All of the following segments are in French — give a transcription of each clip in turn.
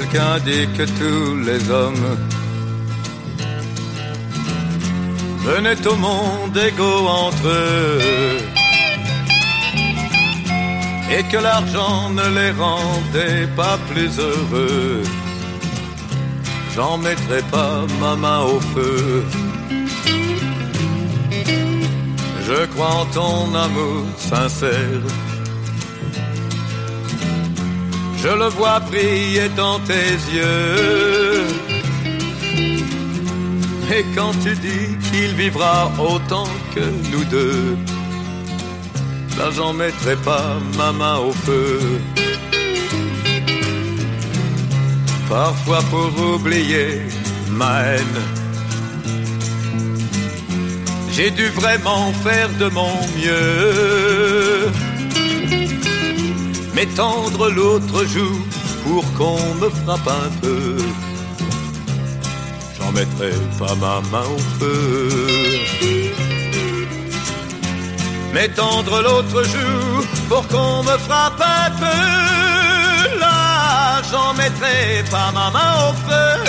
qu'indiquent tous les hommes. Venaient au monde égaux entre eux, et que l'argent ne les rendait pas plus heureux. J'en mettrai pas ma main au feu. Je crois en ton amour sincère. Je le vois briller dans tes yeux. Et quand tu dis qu'il vivra autant que nous deux, là j'en mettrai pas ma main au feu. Parfois pour oublier ma haine, j'ai dû vraiment faire de mon mieux, m'étendre l'autre joue pour qu'on me frappe un peu. J'en mettrai pas ma main au feu. M'étendre l'autre joue pour qu'on me frappe un peu. Là, j'en mettrai pas ma main au feu.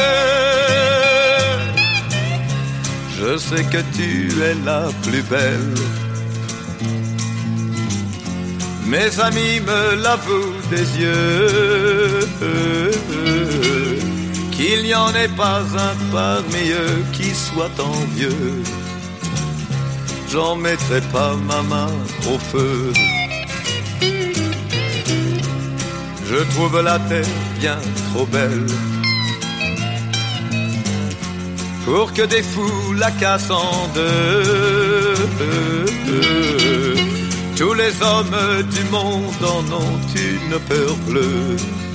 Je sais que tu es la plus belle. Mes amis me l'avouent des yeux, qu'il n'y en ait pas un parmi eux qui soit envieux. J'en mettrai pas ma main au feu. Je trouve la terre bien trop belle pour que des fous la cassent en deux. Tous les hommes du monde en ont une peur bleue.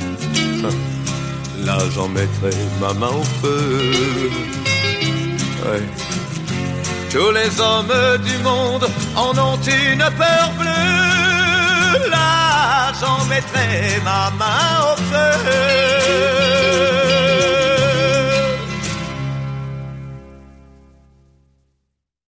Là j'en mettrai ma main au feu. Ouais. Tous les hommes du monde en ont une peur bleue. Là j'en mettrai ma main au feu.